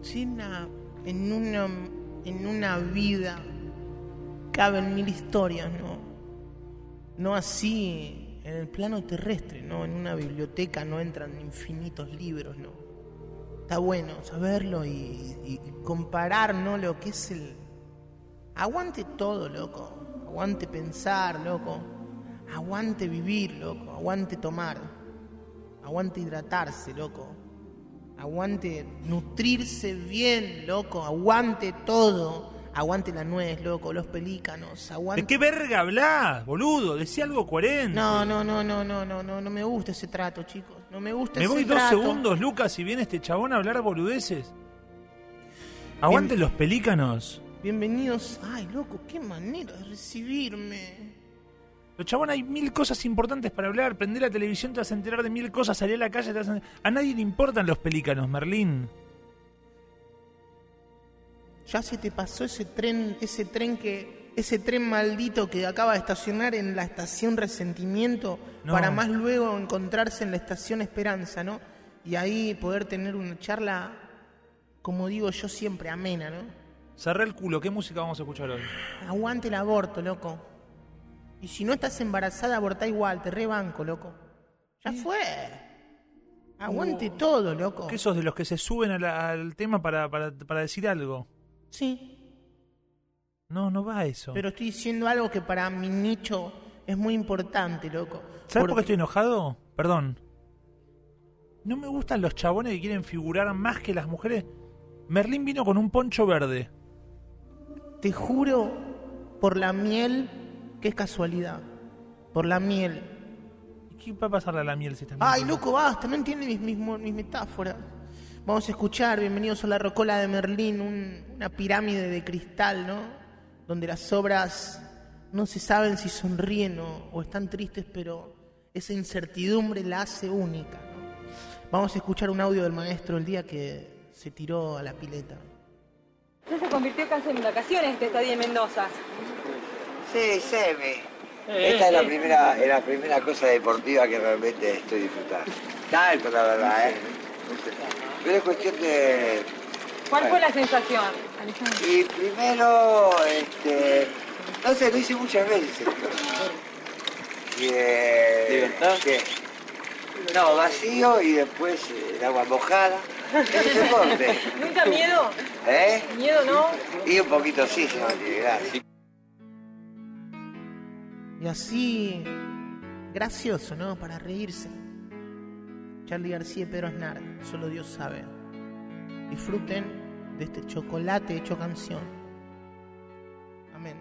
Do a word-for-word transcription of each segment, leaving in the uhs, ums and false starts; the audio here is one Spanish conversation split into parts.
Si una, en, una, en una vida caben mil historias, ¿no? No así en el plano terrestre, ¿no? En una biblioteca no entran infinitos libros, ¿no? Está bueno saberlo y, y, y comparar, ¿no? Lo que es el... Aguante todo, loco. Aguante pensar, loco. Aguante vivir, loco. Aguante tomar. Aguante hidratarse, loco. Aguante nutrirse bien, loco. Aguante todo. Aguante la nuez, loco. Los pelícanos. Aguante... ¿De qué verga hablás, boludo? Decía algo coherente. No, no, no, no, no, no, no. No me gusta ese trato, chicos. No me gusta me ese voy trato. dos segundos, Lucas, y viene este chabón a hablar boludeces. Aguante Bien. los pelícanos. Bienvenidos. Ay, loco, qué manera de recibirme. Los chabón, hay mil cosas importantes para hablar. Prendé la televisión, te vas a enterar de mil cosas. Salí a la calle, te vas a... A nadie le importan los pelícanos, Merlín. Ya se te pasó ese tren, ese tren que, ese tren maldito que acaba de estacionar en la estación Resentimiento, No. para más luego encontrarse en la estación Esperanza, ¿no? Y ahí poder tener una charla, como digo yo siempre, amena, ¿no? Cerré el culo, ¿qué música vamos a escuchar hoy? Aguante el aborto, loco. Y si no estás embarazada, abortá igual, te rebanco, loco. Ya fue. Aguante Oh. todo, loco. ¿Qué sos de los que se suben a la- al tema para, para, para decir algo? Sí, No, no va eso. pero estoy diciendo algo que para mi nicho es muy importante, loco. ¿Sabes por qué estoy enojado? Perdón. No me gustan los chabones que quieren figurar más que las mujeres. Merlín vino con un poncho verde. Te juro por la miel que es casualidad. Por la miel. ¿Y qué va a pasarle a la miel si está Ay, mintiendo? loco, basta, no entiende mis, mis, mis metáforas. Vamos a escuchar, bienvenidos a la Rocola de Merlín, un- una pirámide de cristal, ¿no? Donde las obras no se saben si sonríen o, o están tristes, pero esa incertidumbre la hace única, ¿no? Vamos a escuchar un audio del maestro el día que se tiró a la pileta. Ya se convirtió casi en vacaciones esta estadía en Mendoza. Sí, semi. Esta es la primera, es la primera cosa deportiva que realmente estoy disfrutando. Tanto, la verdad, ¿eh? Pero es cuestión de... ¿Cuál bueno. fue la sensación, Alejandro? Y primero, este... No sé, lo hice muchas veces esto. Y, eh, ¿Libertad? sí. No, vacío y después eh, el agua mojada. Es un deporte. ¿Nunca miedo? ¿Eh? ¿Miedo no? Y un poquito sí, se me gracias. Y así, gracioso, ¿no? Para reírse. Charly García y Pedro Aznar, solo Dios sabe. Disfruten de este chocolate hecho canción. Amén.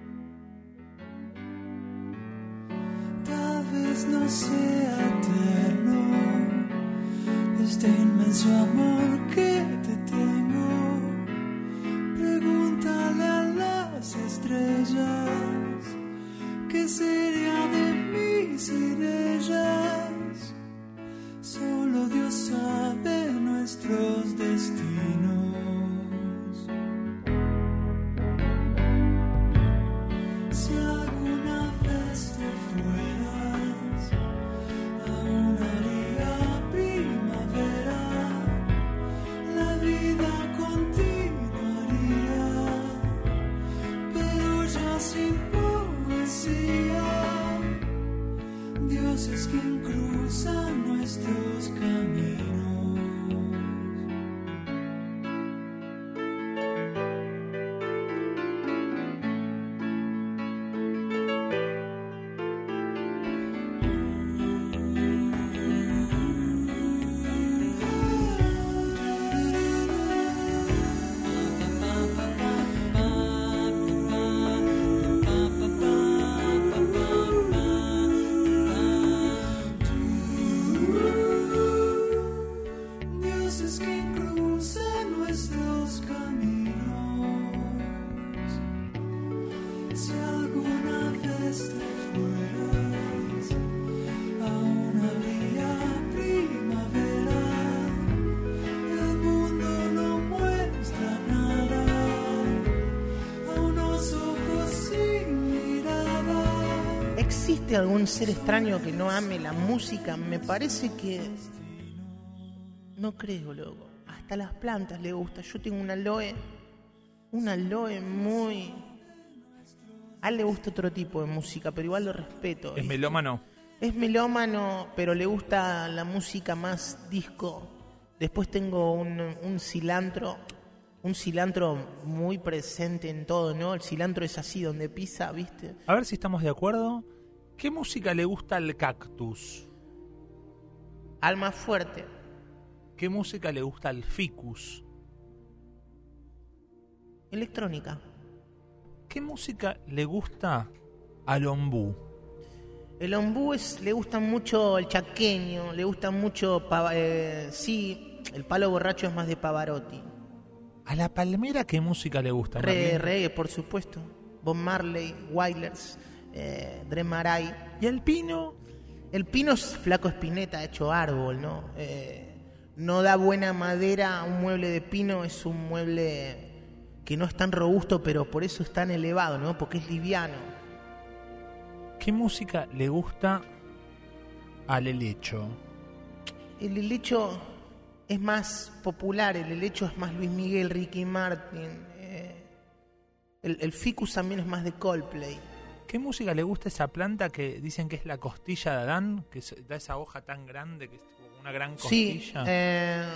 Tal vez no sea eterno este inmenso amor que te tengo. Pregúntale a las estrellas qué sería de mí sin ellas. Solo Dios sabe nuestros destinos. Si alguna vez te fueras, aún haría primavera, la vida continuaría, pero ya sin poesía. Dios es quien cruza nuestros caminos. Dios es quien cruza nuestros caminos. Si alguna vez te fueras, aún habría primavera. El mundo no muestra nada a unos ojos sin mirada. ¿Existe algún ser extraño que no ame la música? Me parece que... No creo, loco. hasta las plantas le gusta. Yo tengo un aloe, un aloe muy... A él le gusta otro tipo de música, pero igual lo respeto. ¿Es melómano? Es melómano, pero le gusta la música más disco. Después tengo un, un cilantro, un cilantro muy presente en todo, ¿no? El cilantro es así, donde pisa, ¿viste? A ver si estamos de acuerdo. ¿Qué música le gusta al cactus? Alma fuerte. ¿Qué música le gusta al ficus? Electrónica. ¿Qué música le gusta al ombú? El ombú es, le gusta mucho el chaqueño, le gusta mucho, eh, sí, el palo borracho es más de Pavarotti. ¿A la palmera qué música le gusta? Reggae, reggae, por supuesto. Bob Marley, Wailers, eh, Dre Maray. ¿Y el pino? El pino es Flaco Espineta, hecho árbol, ¿no? Eh, no da buena madera, un mueble de pino es un mueble que no es tan robusto, pero por eso es tan elevado, ¿no? Porque es liviano. ¿Qué música le gusta al helecho? El helecho es más popular, el helecho es más Luis Miguel, Ricky Martin. Eh, el, el ficus también es más de Coldplay. ¿Qué música le gusta a esa planta que dicen que es la costilla de Adán? Que da esa hoja tan grande, que es como una gran costilla. Sí, eh,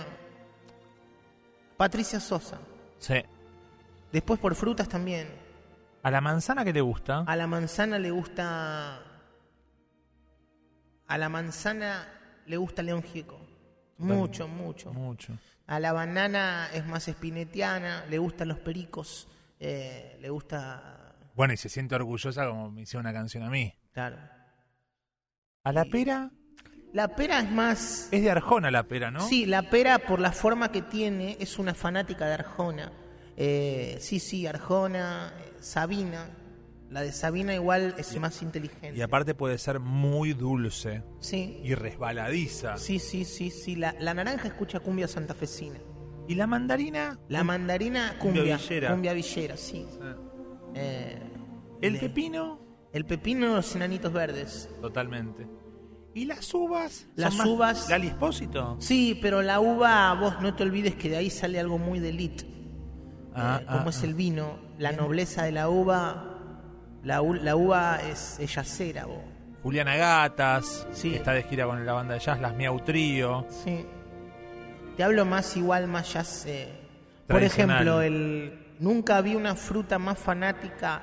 Patricia Sosa. Sí. Después por frutas también. ¿A la manzana qué le gusta? A la manzana le gusta... A la manzana le gusta León Gieco. Mucho, mucho. Mucho. A la banana es más espinetiana, le gustan los pericos, eh, le gusta... Bueno, y se siente orgullosa como me hicieron una canción a mí. Claro. ¿A la pera? La pera es más... Es de Arjona la pera, ¿no? Sí, la pera por la forma que tiene es una fanática de Arjona. Eh, sí, sí, Arjona, eh, Sabina. La de Sabina igual es y, más inteligente. Y aparte puede ser muy dulce. Sí. Y resbaladiza. Sí, sí, sí, sí. La, la naranja escucha cumbia santafesina. ¿Y la mandarina? La mandarina cumbia. Cumbia villera. Cumbia villera, sí. sí. Eh, ¿El de, pepino? El pepino, los enanitos verdes. Totalmente. ¿Y las uvas? Las ¿Son uvas... más Lali Espósito? Sí, pero la uva, vos no te olvides que de ahí sale algo muy de lit. Ah, eh, como ah, es ah. el vino, la nobleza de la uva, la, la uva es, es yacera, vos. Juliana Gatas, Sí. que está de gira con la banda de jazz, Las Miau Trío. Sí. Te hablo más igual, más jazz. Eh. Por Tradicional. ejemplo, el nunca vi una fruta más fanática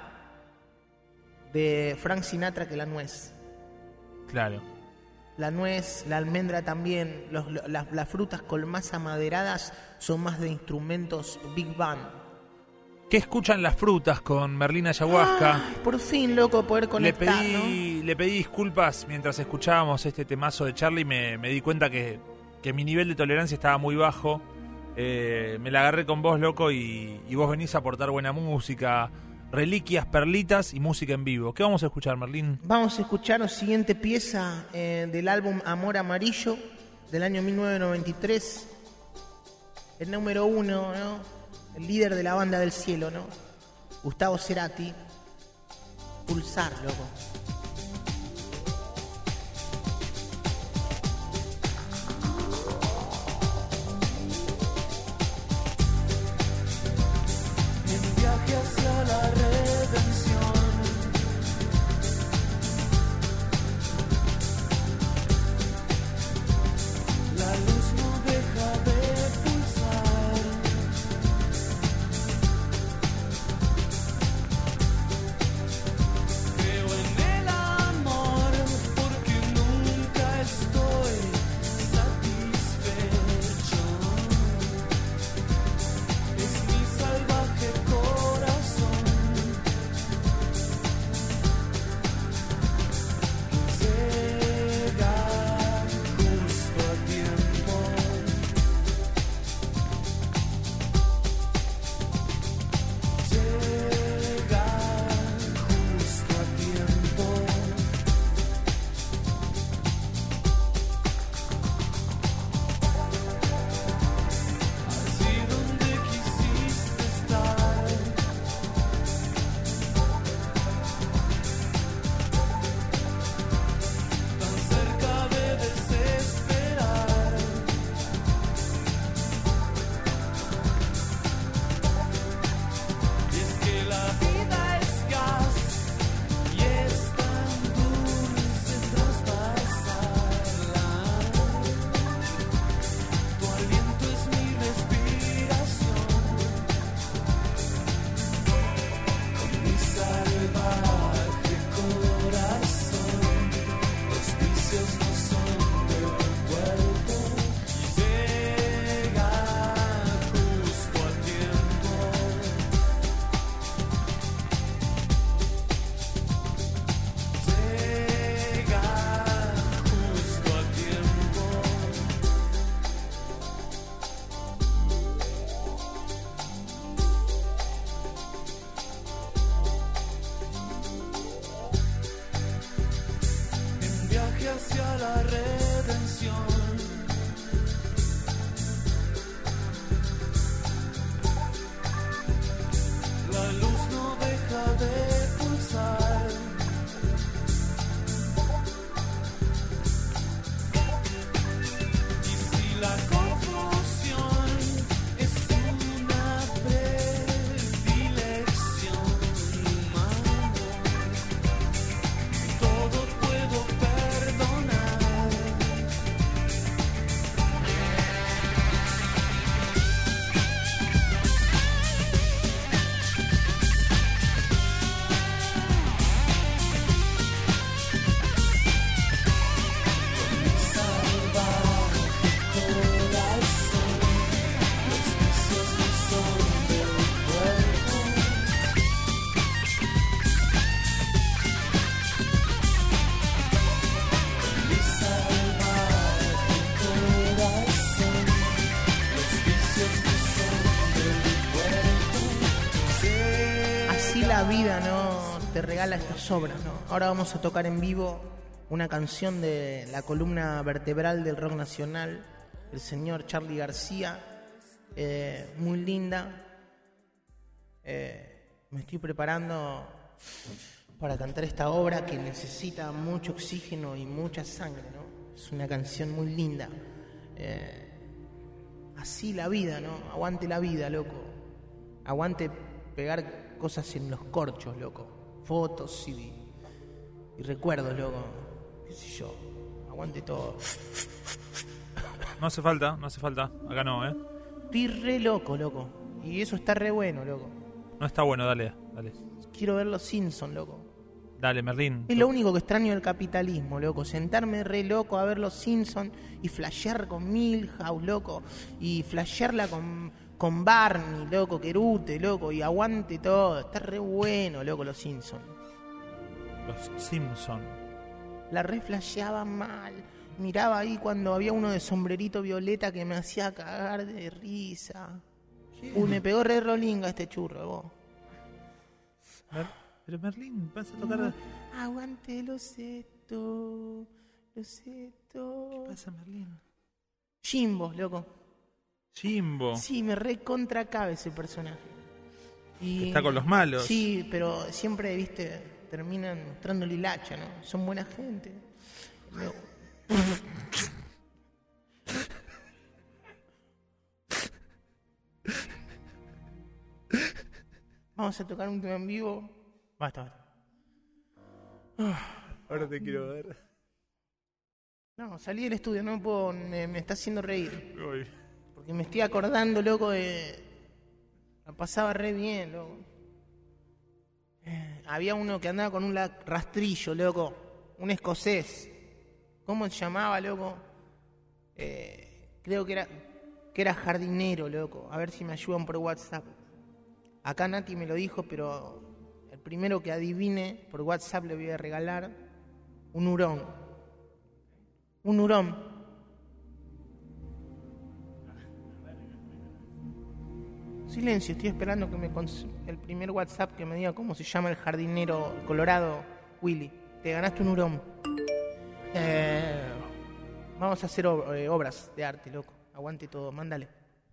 de Frank Sinatra que la nuez. Claro. La nuez, la almendra también, los, las, las frutas con más amaderadas son más de instrumentos big band. ¿Qué escuchan las frutas con Merlina Ayahuasca? Ay, por fin, loco, poder Le conectar, pedí, ¿no? le pedí disculpas mientras escuchábamos este temazo de Charlie. Me, me di cuenta que, que mi nivel de tolerancia estaba muy bajo. Eh, me la agarré con vos, loco, y, y vos venís a aportar buena música, reliquias, perlitas y música en vivo. ¿Qué vamos a escuchar, Merlín? Vamos a escuchar la siguiente pieza eh, del álbum Amor Amarillo del año mil novecientos noventa y tres. El número uno, ¿no? El líder de la banda del cielo, ¿no? Gustavo Cerati. Pulsar, loco. En viaje hacia la redención, la luz no deja de pulsar. Creo en el la vida, ¿no?, te regala estas obras, ¿no? Ahora vamos a tocar en vivo una canción de la columna vertebral del rock nacional, el señor Charly García, eh, muy linda. Eh, me estoy preparando para cantar esta obra que necesita mucho oxígeno y mucha sangre, ¿no? Es una canción muy linda. Eh, así la vida, ¿no? Aguante la vida, loco. Aguante pegar cosas en los corchos, loco. Fotos y, y recuerdos, loco. Qué sé yo. Aguante todo. No hace falta, no hace falta. Acá no, ¿eh? Estoy re loco, loco. Y eso está re bueno, loco. No está bueno, dale, dale. Quiero ver los Simpsons, loco. Dale, Merlín. Es lo único que extraño del capitalismo, loco. Sentarme re loco a ver los Simpsons y flashear con Milhouse, loco. Y flashearla con, con Barney, loco, Querute, loco. Y aguante todo. Está re bueno, loco, los Simpsons. Los Simpsons. La re flasheaba mal. Miraba ahí cuando había uno de sombrerito violeta que me hacía cagar de risa. Uy, me pegó re rolinga este churro, vos. Mer- Pero Merlín, vas a tocar... Aguante lo seto, lo seto. ¿Qué pasa, Merlín? Jimbo, loco. Jimbo. Sí, me re contra cabe ese personaje. Y, Está con los malos. Sí, pero siempre, viste, terminan mostrándole el hacha, ¿no? Son buena gente. No. Vamos a tocar un tema en vivo. Basta, basta. Ahora te quiero ver. No, salí del estudio, no puedo, me, me está haciendo reír. Uy. Porque me estoy acordando, loco, de... La pasaba re bien, loco. Eh, había uno que andaba con un la- rastrillo, loco. Un escocés. ¿Cómo se llamaba, loco? Eh, creo que era, que era jardinero, loco. A ver si me ayudan por WhatsApp. Acá Nati me lo dijo, pero el primero que adivine por WhatsApp le voy a regalar un hurón. Un hurón. Silencio, estoy esperando que me cons- el primer WhatsApp que me diga cómo se llama el jardinero colorado, Willy. Te ganaste un hurón. Eh, vamos a hacer ob- eh, obras de arte, loco. Aguante todo, mándale.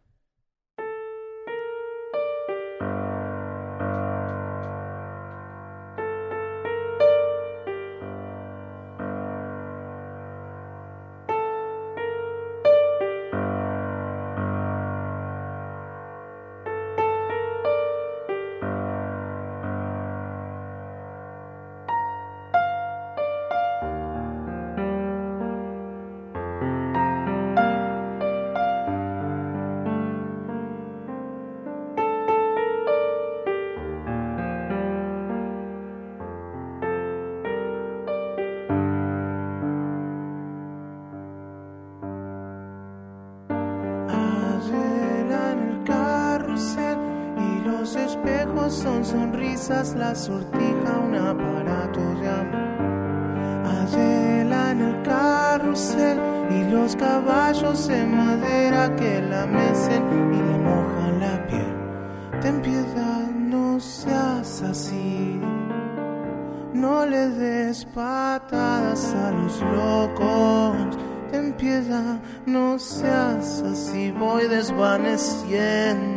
Son sonrisas, la sortija, un aparato de amor. Adela en el carrusel y los caballos en madera que la mecen y le mojan la piel. Ten piedad, no seas así. No le des patadas a los locos. Ten piedad, no seas así. Voy desvaneciendo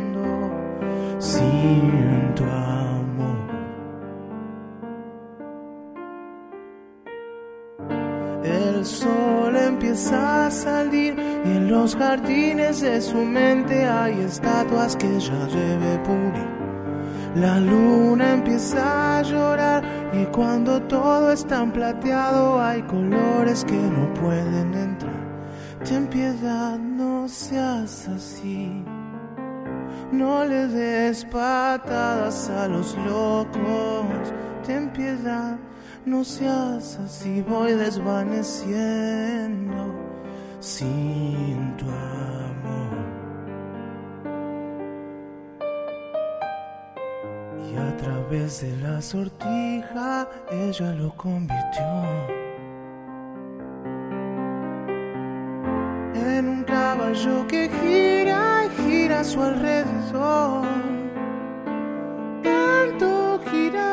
sin tu amor. El sol empieza a salir y en los jardines de su mente hay estatuas que ella debe pulir. La luna empieza a llorar y cuando todo es tan plateado hay colores que no pueden entrar. Ten piedad, no seas así. No le des patadas a los locos. Ten piedad, no seas así. Voy desvaneciendo sin tu amor. Y a través de la sortija ella lo convirtió en un caballo que gira y gira a su alrededor. Tanto gira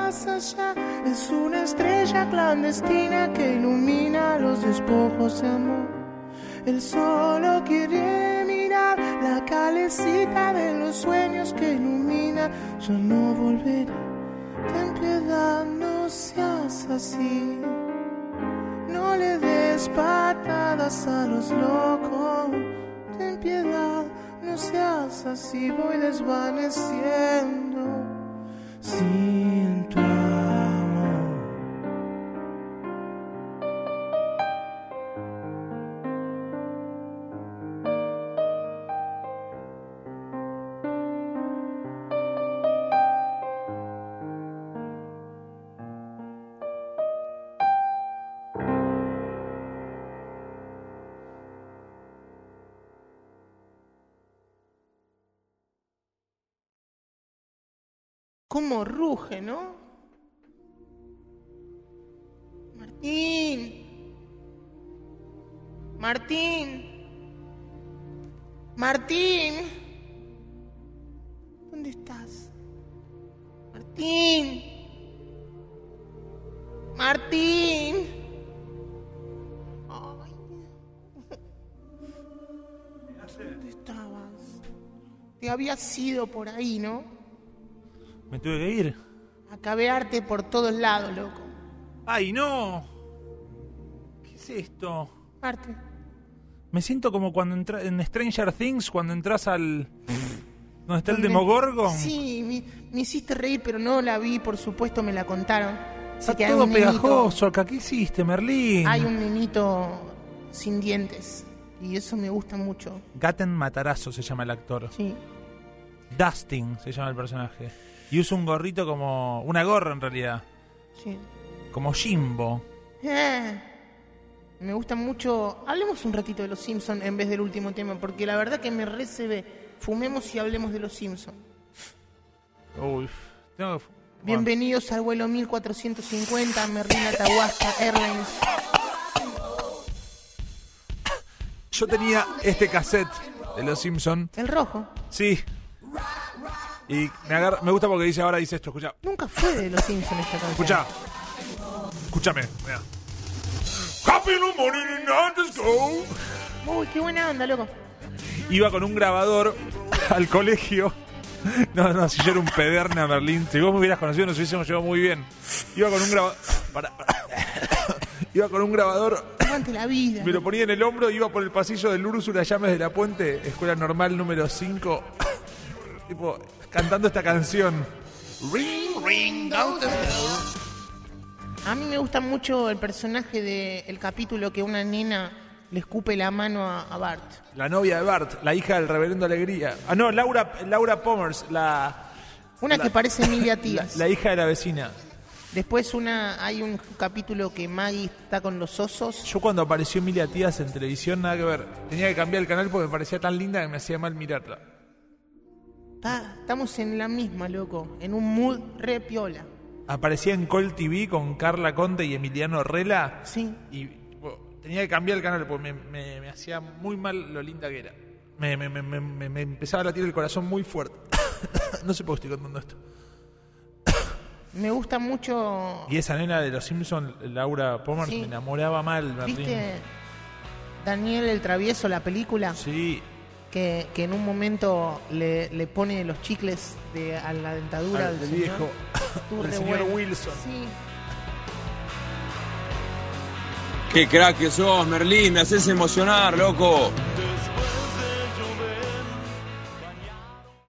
más allá. Es una estrella clandestina que ilumina los despojos de amor. Él solo quiere mirar la calecita de los sueños que ilumina. Yo no volveré. Ten piedad, no seas así. No le des patadas a los locos. Ten piedad, no seas así. Voy desvaneciendo sin tu amor. Cómo ruge, ¿no? Martín. Martín. Martín. ¿Dónde estás? Martín. Martín. Ay. ¿Dónde estabas? Te habías ido por ahí, ¿no? Me tuve que ir. A cabearte por todos lados, loco. ¡Ay, no! ¿Qué es esto? Arte. Me siento como cuando entra en Stranger Things, cuando entras al... ¿Dónde está el Demogorgon? Sí, me, me hiciste reír, pero no la vi, por supuesto me la contaron. Está que todo hay un nenito, pegajoso acá. ¿Qué hiciste, Merlín? Hay un nenito sin dientes. Y eso me gusta mucho. Gaten Matarazzo se llama el actor. Sí. Dustin se llama el personaje. Y usa un gorrito como... Una gorra, en realidad. Sí. Como Jimbo. Eh, me gusta mucho... Hablemos un ratito de los Simpsons en vez del último tema, porque la verdad que me recebe. Fumemos y hablemos de los Simpsons. Uy. Tengo que... Bienvenidos al vuelo mil cuatrocientos cincuenta, Merlín Atahuasca Airlines. Yo tenía este cassette de los Simpsons. El rojo. Sí. Y me, agarra, me gusta porque dice ahora dice esto, escucha. Nunca fue de los Simpsons esta canción. Escucha. Escúchame, mira. Happy in the morning and not just go. Uy, qué buena onda, loco. Iba con un grabador al colegio. No, no, si yo era un pederna, Merlín. Si vos me hubieras conocido, nos hubiésemos llevado muy bien. Iba con un grabador. Para, para. Iba con un grabador. Aguante la vida. Me lo ponía en el hombro, iba por el pasillo del Úrsula Llames de la Puente, escuela normal número cinco. Tipo, cantando esta canción. Ring, ring, down the bell. A mí me gusta mucho el personaje del capítulo que una nena le escupe la mano a, a Bart. La novia de Bart, la hija del reverendo Alegría. Ah, no, Laura, Laura Pomers, la... Una la, que parece Emilia Tías. La, la hija de la vecina. Después una hay un capítulo que Maggie está con los osos. Yo cuando apareció Emilia Tías en televisión, nada que ver. Tenía que cambiar el canal porque me parecía tan linda que me hacía mal mirarla. Está, estamos en la misma, loco. En un mood re piola. Aparecía en Col T V con Carla Conte y Emiliano Rela. Sí. Y tipo, tenía que cambiar el canal porque me, me, me hacía muy mal lo linda que era. Me, me, me, me, me empezaba a latir el corazón muy fuerte. No sé por qué estoy contando esto. Me gusta mucho. Y esa nena de los Simpsons, Laura Pomers, sí. Me enamoraba mal, Martín. ¿Viste Daniel el Travieso, la película? Sí. Que, que en un momento le, le pone los chicles de, a la dentadura al del viejo, del señor bueno. Wilson. Sí. Qué crack que sos, Merlín, me haces emocionar, loco.